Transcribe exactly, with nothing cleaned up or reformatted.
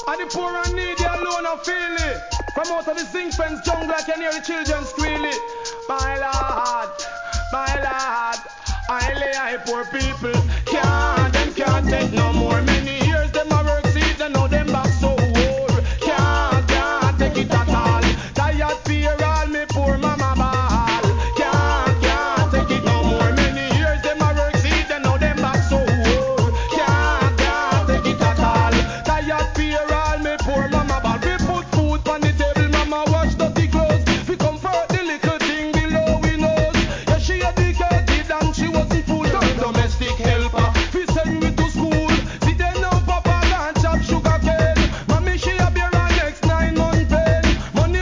And the poor and needy alone I feel it. From out of the zinc fence jungle I can hear the children squeal it. My lord, my lord, I lay I poor people can't